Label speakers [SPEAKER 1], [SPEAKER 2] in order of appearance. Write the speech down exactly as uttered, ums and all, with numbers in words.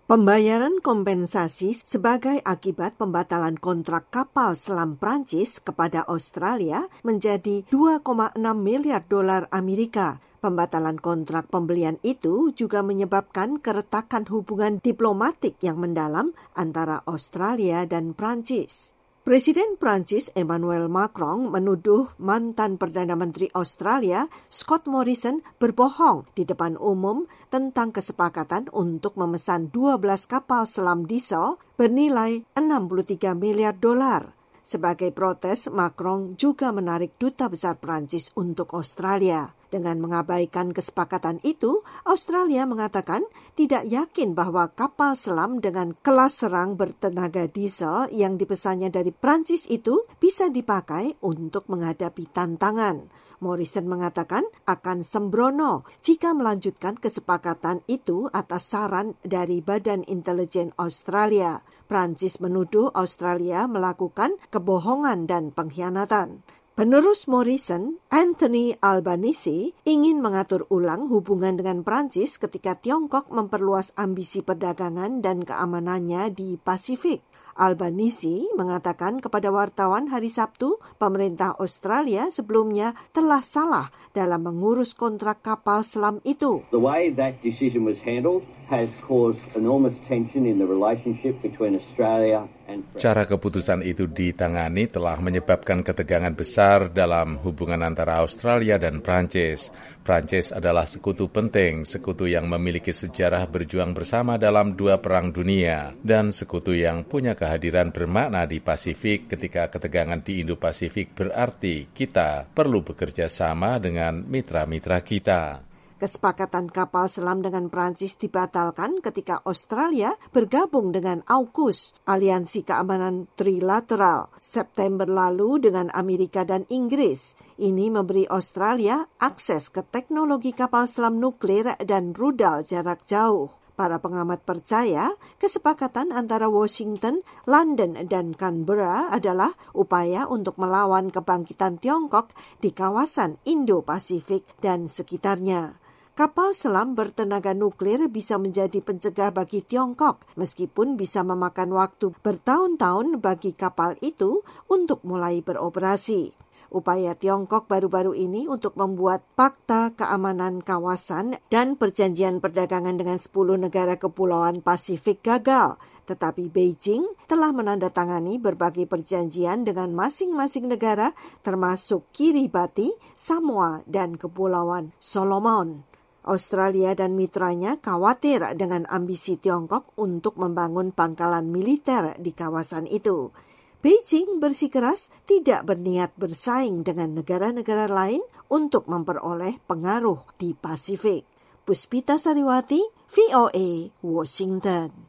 [SPEAKER 1] Pembayaran kompensasi sebagai akibat pembatalan kontrak kapal selam Prancis kepada Australia menjadi dua koma enam miliar dolar Amerika. Pembatalan kontrak pembelian itu juga menyebabkan keretakan hubungan diplomatik yang mendalam antara Australia dan Prancis. Presiden Prancis Emmanuel Macron menuduh mantan Perdana Menteri Australia Scott Morrison berbohong di depan umum tentang kesepakatan untuk memesan dua belas kapal selam diesel bernilai enam puluh tiga miliar dolar. Sebagai protes, Macron juga menarik duta besar Prancis untuk Australia. Dengan mengabaikan kesepakatan itu, Australia mengatakan tidak yakin bahwa kapal selam dengan kelas serang bertenaga diesel yang dipesannya dari Prancis itu bisa dipakai untuk menghadapi tantangan. Morrison mengatakan akan sembrono jika melanjutkan kesepakatan itu atas saran dari Badan Intelijen Australia. Prancis menuduh Australia melakukan kebohongan dan pengkhianatan. Penerus Morrison, Anthony Albanese, ingin mengatur ulang hubungan dengan Prancis ketika Tiongkok memperluas ambisi perdagangan dan keamanannya di Pasifik. Albanese mengatakan kepada wartawan hari Sabtu, pemerintah Australia sebelumnya telah salah dalam mengurus kontrak kapal selam itu.
[SPEAKER 2] The way that decision was handled has caused enormous tension in the relationship between Australia and France.
[SPEAKER 3] Cara keputusan itu ditangani telah menyebabkan ketegangan besar dalam hubungan antara Australia dan Prancis. Prancis adalah sekutu penting, sekutu yang memiliki sejarah berjuang bersama dalam dua perang dunia, dan sekutu yang punya kehadiran bermakna di Pasifik ketika ketegangan di Indo-Pasifik berarti kita perlu bekerja sama dengan mitra-mitra kita.
[SPEAKER 1] Kesepakatan kapal selam dengan Prancis dibatalkan ketika Australia bergabung dengan AUKUS, Aliansi Keamanan Trilateral, September lalu dengan Amerika dan Inggris. Ini memberi Australia akses ke teknologi kapal selam nuklir dan rudal jarak jauh. Para pengamat percaya kesepakatan antara Washington, London, dan Canberra adalah upaya untuk melawan kebangkitan Tiongkok di kawasan Indo-Pasifik dan sekitarnya. Kapal selam bertenaga nuklir bisa menjadi pencegah bagi Tiongkok, meskipun bisa memakan waktu bertahun-tahun bagi kapal itu untuk mulai beroperasi. Upaya Tiongkok baru-baru ini untuk membuat Pakta Keamanan Kawasan dan Perjanjian Perdagangan dengan sepuluh negara kepulauan Pasifik gagal, tetapi Beijing telah menandatangani berbagai perjanjian dengan masing-masing negara termasuk Kiribati, Samoa, dan Kepulauan Solomon. Australia dan mitranya khawatir dengan ambisi Tiongkok untuk membangun pangkalan militer di kawasan itu. Beijing bersikeras tidak berniat bersaing dengan negara-negara lain untuk memperoleh pengaruh di Pasifik. Puspita Sariwati, V O A, Washington.